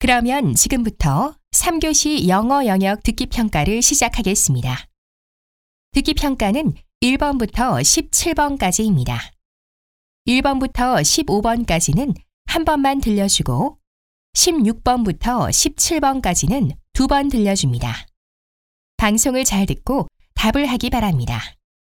그러면 지금부터 3교시 영어 영역 듣기 평가를 시작하겠습니다. 듣기 평가는 1번부터 17번까지입니다. 1번부터 15번까지는 한 번만 들려주고 16번부터 17번까지는 두 번 들려줍니다. 방송을 잘 듣고 답을 하기 바랍니다.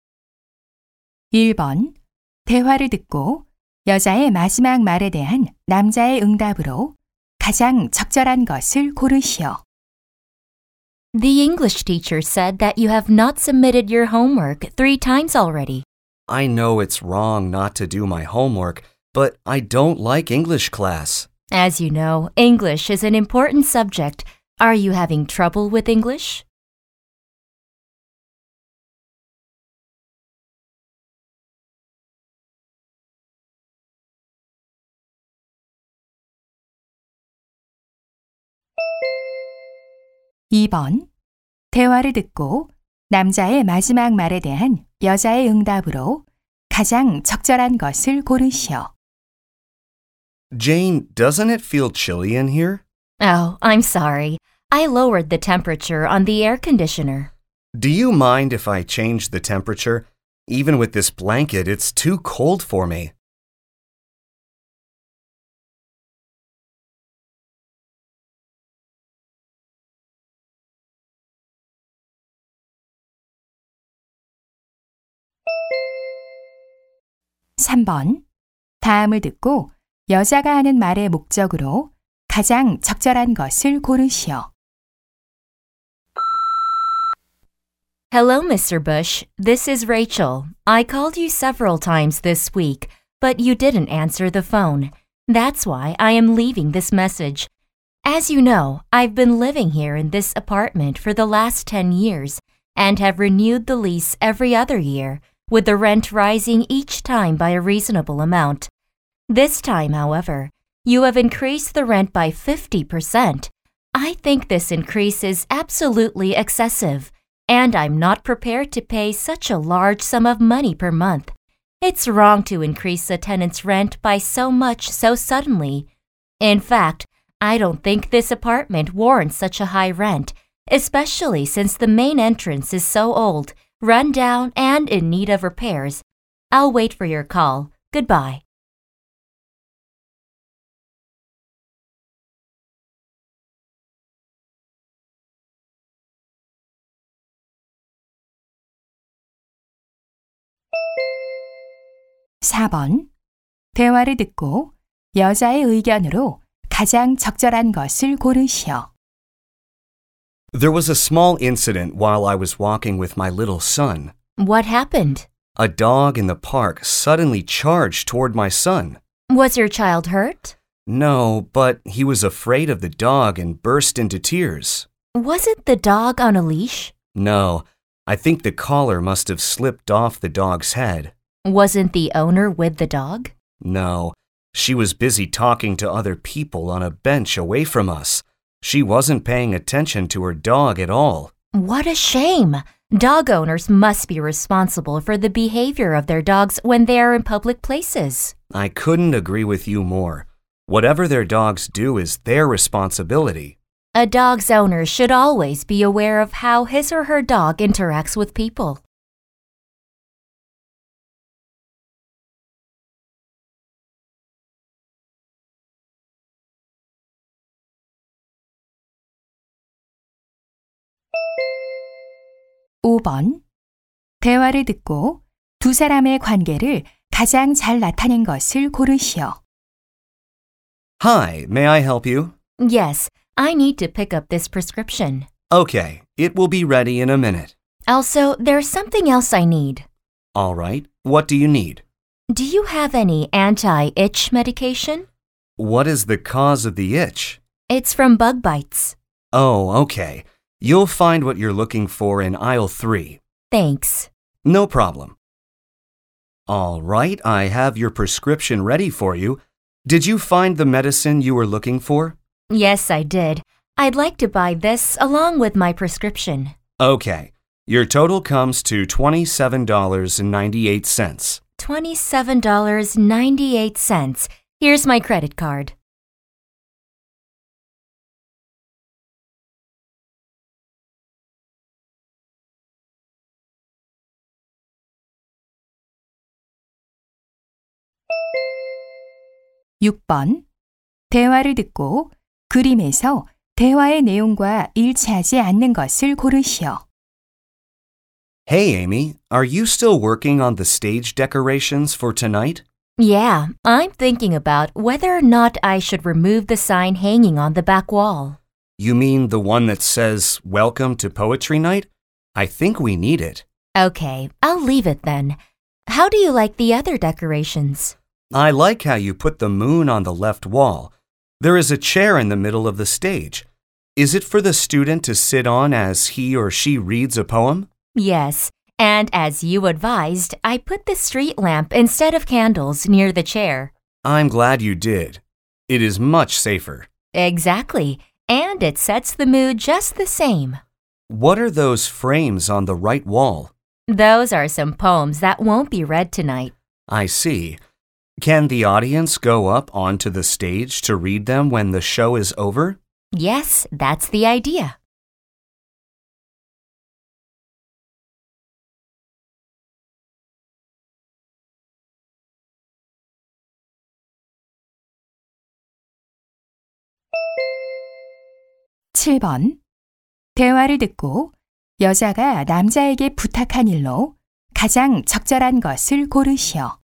1번. 대화를 듣고 여자의 마지막 말에 대한 남자의 응답으로 가장 적절한 것을 고르시오. The English teacher said that you have not submitted your homework 3 times already. I know it's wrong not to do my homework, but I don't like English class. As you know, English is an important subject. Are you having trouble with English? (2번) 대화를 듣고 남자의 마지막 말에 대한 여자의 응답으로 가장 적절한 것을 고르시오. Jane, doesn't it feel chilly in here? Oh, I'm sorry. I lowered the temperature on the air conditioner. Do you mind if I change the temperature? Even with this blanket, it's too cold for me. (3번) 다음을 듣고 여자가 하는 말의 목적으로 가장 적절한 것을 고르시오. Hello, Mr. Bush. This is Rachel. I called you several times this week, but you didn't answer the phone. That's why I am leaving this message. As you know, I've been living here in this apartment for the last 10 years and have renewed the lease every other year, with the rent rising each time by a reasonable amount. This time, however, you have increased the rent by 50%. I think this increase is absolutely excessive, and I'm not prepared to pay such a large sum of money per month. It's wrong to increase a tenant's rent by so much so suddenly. In fact, I don't think this apartment warrants such a high rent, especially since the main entrance is so old, run down, and in need of repairs. I'll wait for your call. Goodbye. (4번) 대화를 듣고 여자의 의견으로 가장 적절한 것을 고르시오. There was a small incident while I was walking with my little son. What happened? A dog in the park suddenly charged toward my son. Was your child hurt? No, but he was afraid of the dog and burst into tears. Wasn't the dog on a leash? No, I think the collar must have slipped off the dog's head. Wasn't the owner with the dog? No, she was busy talking to other people on a bench away from us. She wasn't paying attention to her dog at all. What a shame! Dog owners must be responsible for the behavior of their dogs when they are in public places. I couldn't agree with you more. Whatever their dogs do is their responsibility. A dog's owner should always be aware of how his or her dog interacts with people. (5번) 대화를 듣고 두 사람의 관계를 가장 잘 나타낸 것을 고르시오. Hi, may I help you? Yes, I need to pick up this prescription. Okay, it will be ready in a minute. Also, there's something else I need. All right, what do you need? Do you have any anti-itch medication? What is the cause of the itch? It's from bug bites. Oh, okay. You'll find what you're looking for in aisle 3. Thanks. No problem. All right, I have your prescription ready for you. Did you find the medicine you were looking for? Yes, I did. I'd like to buy this along with my prescription. Okay. Your total comes to $27.98. $27.98. Here's my credit card. 6번. 대화를 듣고 그림에서 대화의 내용과 일치하지 않는 것을 고르시오. Hey, Amy, are you still working on the stage decorations for tonight? Yeah, I'm thinking about whether or not I should remove the sign hanging on the back wall. You mean the one that says, Welcome to Poetry Night? I think we need it. Okay, I'll leave it then. How do you like the other decorations? I like how you put the moon on the left wall. There is a chair in the middle of the stage. Is it for the student to sit on as he or she reads a poem? Yes, and as you advised, I put the street lamp instead of candles near the chair. I'm glad you did. It is much safer. Exactly, and it sets the mood just the same. What are those frames on the right wall? Those are some poems that won't be read tonight. I see. Can the audience go up onto the stage to read them when the show is over? Yes, that's the idea. (7번) 대화를 듣고 여자가 남자에게 부탁한 일로 가장 적절한 것을 고르시오.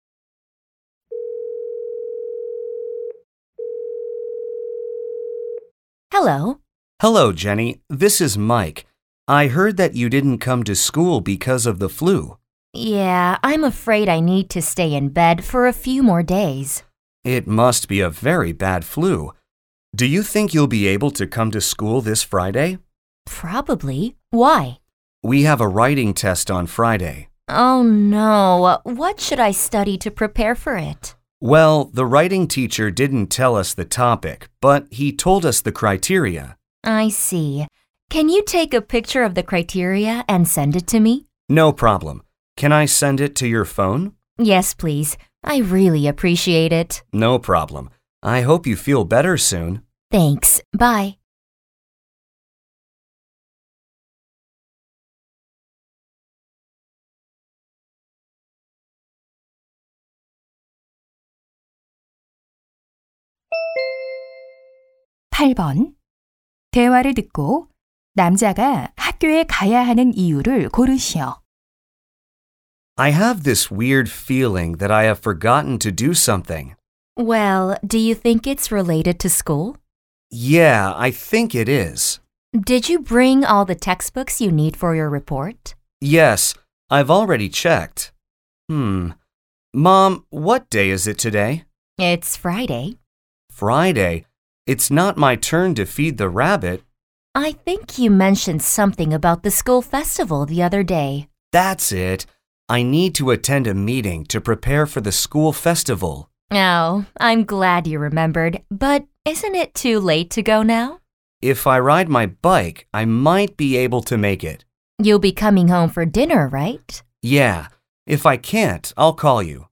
Hello. Hello, Jenny. This is Mike. I heard that you didn't come to school because of the flu. Yeah, I'm afraid I need to stay in bed for a few more days. It must be a very bad flu. Do you think you'll be able to come to school this Friday? Probably. Why? We have a writing test on Friday. Oh no, what should I study to prepare for it? Well, the writing teacher didn't tell us the topic, but he told us the criteria. I see. Can you take a picture of the criteria and send it to me? No problem. Can I send it to your phone? Yes, please. I really appreciate it. No problem. I hope you feel better soon. Thanks. Bye. (8번) 대화를 듣고 남자가 학교에 가야 하는 이유를 고르시오. I have this weird feeling that I have forgotten to do something. Well, do you think it's related to school? Yeah, I think it is. Did you bring all the textbooks you need for your report? Yes, I've already checked. Mom, what day is it today? It's Friday. Friday. It's not my turn to feed the rabbit. I think you mentioned something about the school festival the other day. That's it. I need to attend a meeting to prepare for the school festival. Oh, I'm glad you remembered, but isn't it too late to go now? If I ride my bike, I might be able to make it. You'll be coming home for dinner, right? Yeah. If I can't, I'll call you.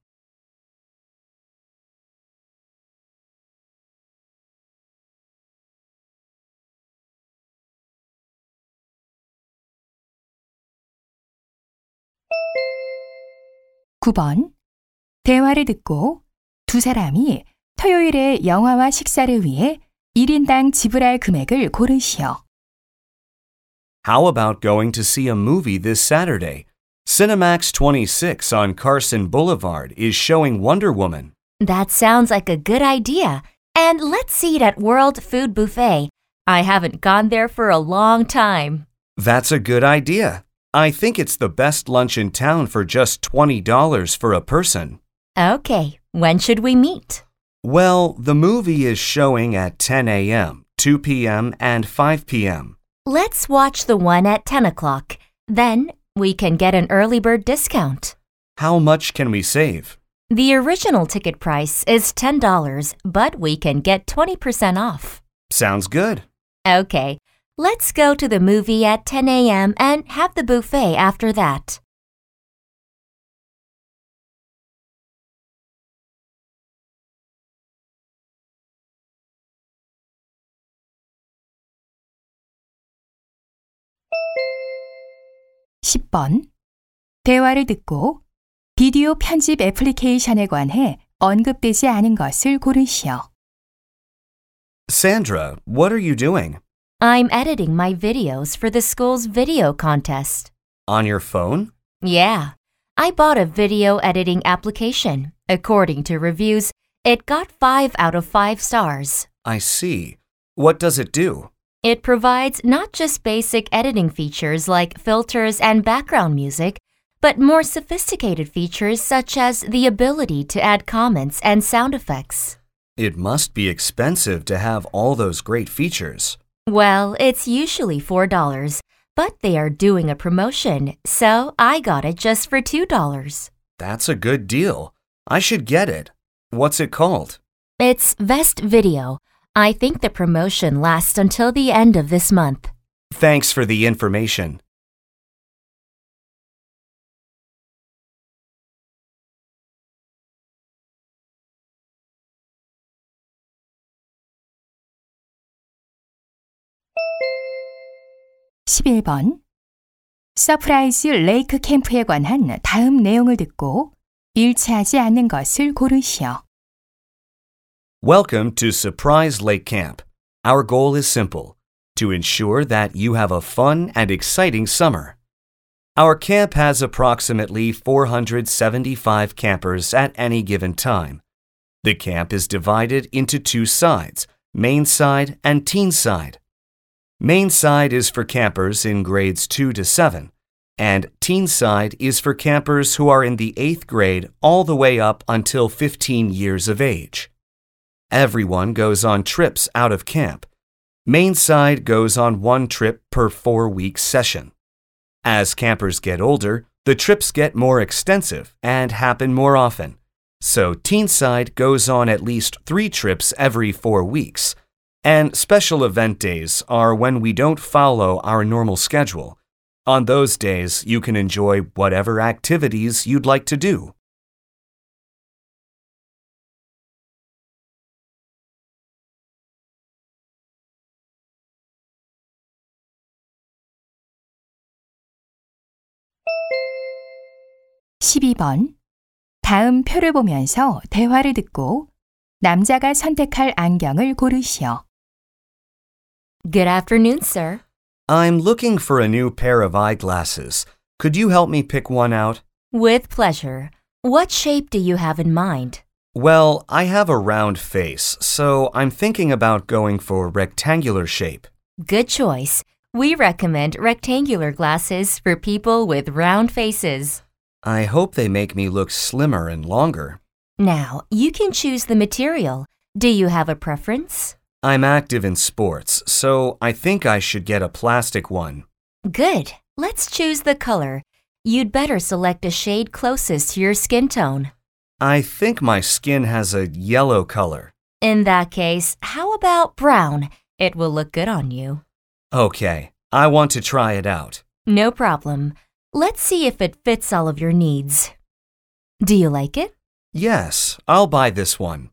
(9번) 대화를 듣고 두 사람이 토요일에 영화와 식사를 위해 1인당 지불할 금액을 고르시오. How about going to see a movie this Saturday? Cinemax 26 on Carson Boulevard is showing Wonder Woman. That sounds like a good idea. And let's eat at World Food Buffet. I haven't gone there for a long time. That's a good idea. I think it's the best lunch in town for just $20 for a person. Okay, when should we meet? Well, the movie is showing at 10 a.m., 2 p.m., and 5 p.m. Let's watch the one at 10 o'clock. Then we can get an early bird discount. How much can we save? The original ticket price is $10, but we can get 20% off. Sounds good. Okay, let's go to the movie at 10 a.m. and have the buffet after that. (10번) 대화를 듣고 비디오 편집 애플리케이션에 관해 언급되지 않은 것을 고르시오. Sandra, what are you doing? I'm editing my videos for the school's video contest. On your phone? Yeah, I bought a video editing application. According to reviews, it got 5 out of 5 stars. I see. What does it do? It provides not just basic editing features like filters and background music, but more sophisticated features such as the ability to add comments and sound effects. It must be expensive to have all those great features. Well, it's usually $4, but they are doing a promotion, so I got it just for $2. That's a good deal. I should get it. What's it called? It's Vest Video. I think the promotion lasts until the end of this month. Thanks for the information. (11번) 서프라이즈 레이크 캠프에 관한 다음 내용을 듣고 일치하지 않는 것을 고르시오. Welcome to Surprise Lake Camp. Our goal is simple, to ensure that you have a fun and exciting summer. Our camp has approximately 475 campers at any given time. The camp is divided into 2 sides, main side and teen side. Main side is for campers in grades 2 to 7, and teen side is for campers who are in the 8th grade all the way up until 15 years of age. Everyone goes on trips out of camp. Main side goes on 1 trip per 4-week session. As campers get older, the trips get more extensive and happen more often. So teen side goes on at least 3 trips every 4 weeks. And special event days are when we don't follow our normal schedule. On those days, you can enjoy whatever activities you'd like to do. (12번) 다음 표를 보면서 대화를 듣고 남자가 선택할 안경을 고르시오. Good afternoon, sir. I'm looking for a new pair of eyeglasses. Could you help me pick one out? With pleasure. What shape do you have in mind? Well, I have a round face, so I'm thinking about going for rectangular shape. Good choice. We recommend rectangular glasses for people with round faces. I hope they make me look slimmer and longer. Now, you can choose the material. Do you have a preference? I'm active in sports, so I think I should get a plastic one. Good. Let's choose the color. You'd better select a shade closest to your skin tone. I think my skin has a yellow color. In that case, how about brown? It will look good on you. Okay, I want to try it out. No problem. Let's see if it fits all of your needs. Do you like it? Yes, I'll buy this one.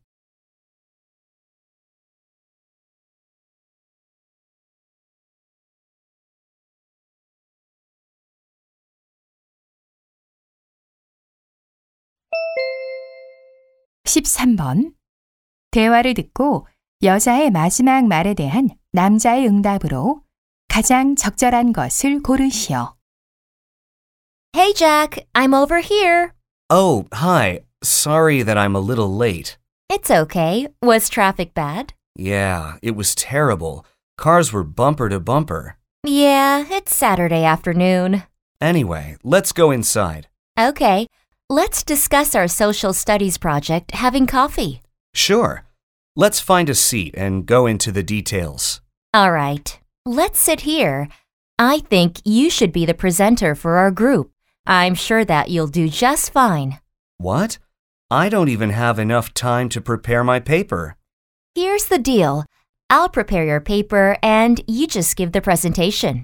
(13번) 대화를 듣고 여자의 마지막 말에 대한 남자의 응답으로 가장 적절한 것을 고르시오. Hey, Jack, I'm over here. Oh, hi. Sorry that I'm a little late. It's okay. Was traffic bad? Yeah, it was terrible. Cars were bumper to bumper. Yeah, it's Saturday afternoon. Anyway, let's go inside. Okay, let's discuss our social studies project having coffee. Sure. Let's find a seat and go into the details. All right, let's sit here. I think you should be the presenter for our group. I'm sure that you'll do just fine. What? I don't even have enough time to prepare my paper. Here's the deal. I'll prepare your paper and you just give the presentation.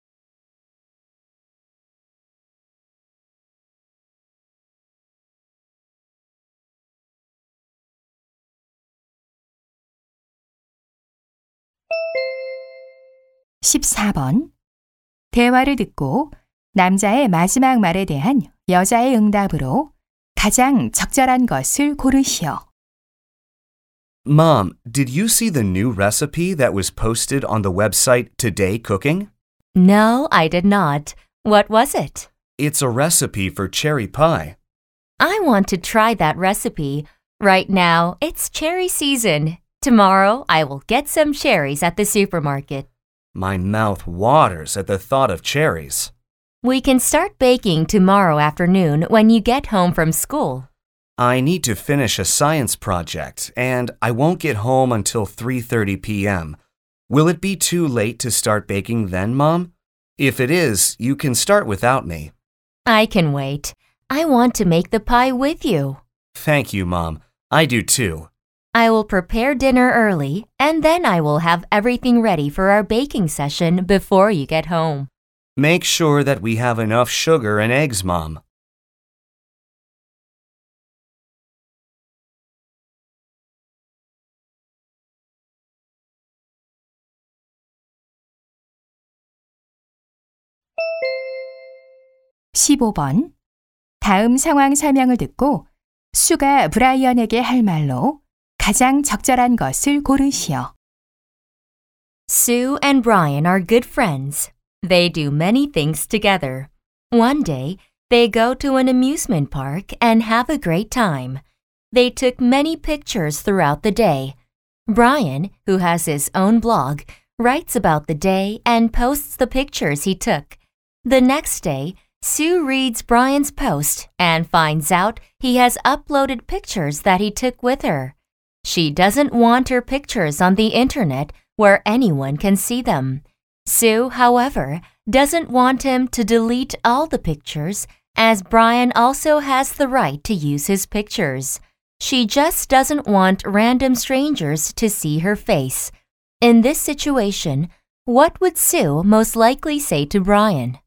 (14번) 대화를 듣고 남자의 마지막 말에 대한 여자의 응답으로 가장 적절한 것을 고르시오. Mom, did you see the new recipe that was posted on the website Today Cooking? No, I did not. What was it? It's a recipe for cherry pie. I want to try that recipe. Right now, it's cherry season. Tomorrow, I will get some cherries at the supermarket. My mouth waters at the thought of cherries. We can start baking tomorrow afternoon when you get home from school. I need to finish a science project, and I won't get home until 3:30 p.m. Will it be too late to start baking then, Mom? If it is, you can start without me. I can wait. I want to make the pie with you. Thank you, Mom. I do too. I will prepare dinner early, and then I will have everything ready for our baking session before you get home. Make sure that we have enough sugar and eggs, Mom. (15번) 다음 상황 설명을 듣고 수가 브라이언에게 할 말로 가장 적절한 것을 고르시오. Sue and Brian are good friends. They do many things together. One day, they go to an amusement park and have a great time. They took many pictures throughout the day. Brian, who has his own blog, writes about the day and posts the pictures he took. The next day, Sue reads Brian's post and finds out he has uploaded pictures that he took with her. She doesn't want her pictures on the internet where anyone can see them. Sue, however, doesn't want him to delete all the pictures, as Brian also has the right to use his pictures. She just doesn't want random strangers to see her face. In this situation, what would Sue most likely say to Brian?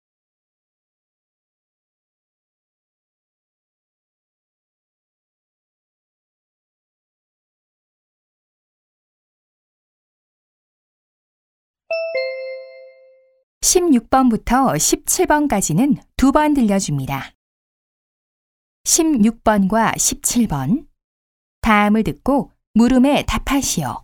(16번부터 17번까지는 2번 들려줍니다. 16번과 17번 다음을 듣고 물음에 답하시오.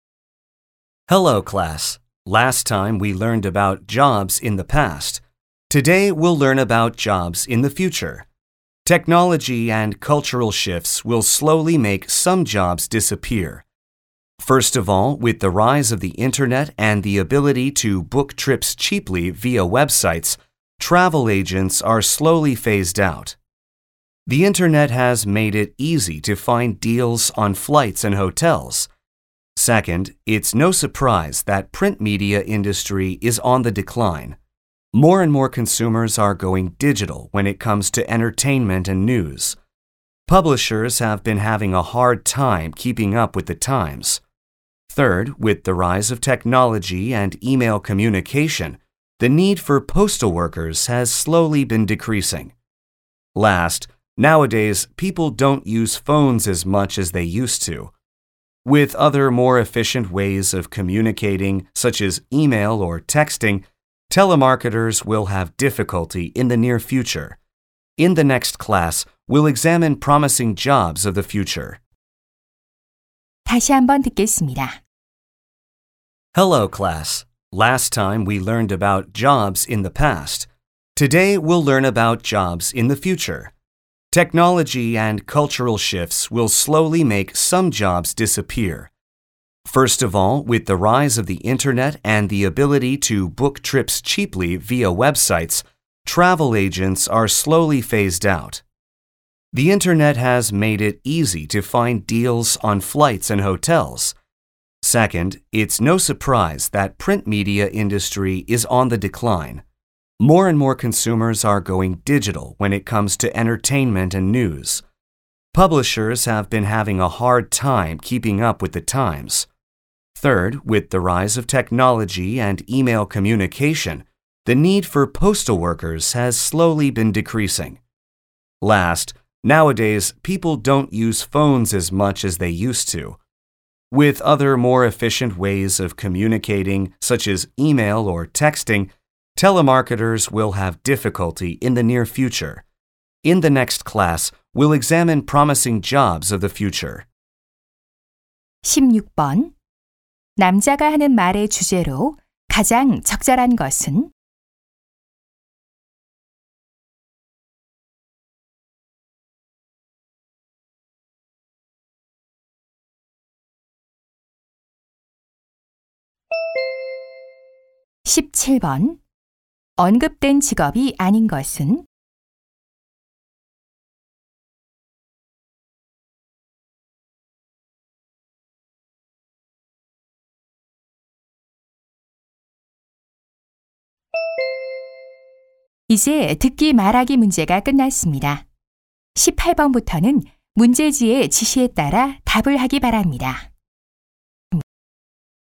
Hello, class. Last time we learned about jobs in the past. Today we'll learn about jobs in the future. Technology and cultural shifts will slowly make some jobs disappear. First of all, with the rise of the internet and the ability to book trips cheaply via websites, travel agents are slowly phased out. The internet has made it easy to find deals on flights and hotels. Second, it's no surprise that print media industry is on the decline. More and more consumers are going digital when it comes to entertainment and news. Publishers have been having a hard time keeping up with the times. Third, with the rise of technology and email communication, the need for postal workers has slowly been decreasing. Last, nowadays, people don't use phones as much as they used to. With other more efficient ways of communicating, such as email or texting, telemarketers will have difficulty in the near future. In the next class, we'll examine promising jobs of the future. 다시 한번 듣겠습니다. Hello, class. Last time we learned about jobs in the past. Today we'll learn about jobs in the future. Technology and cultural shifts will slowly make some jobs disappear. First of all, with the rise of the internet and the ability to book trips cheaply via websites, travel agents are slowly phased out. The internet has made it easy to find deals on flights and hotels. Second, it's no surprise that print media industry is on the decline. More and more consumers are going digital when it comes to entertainment and news. Publishers have been having a hard time keeping up with the times. Third, with the rise of technology and email communication, the need for postal workers has slowly been decreasing. Last, nowadays, people don't use phones as much as they used to. With other more efficient ways of communicating, such as email or texting, telemarketers will have difficulty in the near future. In the next class, We'll examine promising jobs of the future. 16번. 남자가 하는 말의 주제로 가장 적절한 것은? (17번) 언급된 직업이 아닌 것은? 이제 듣기 말하기 문제가 끝났습니다. 18번부터는 문제지의 지시에 따라 답을 하기 바랍니다.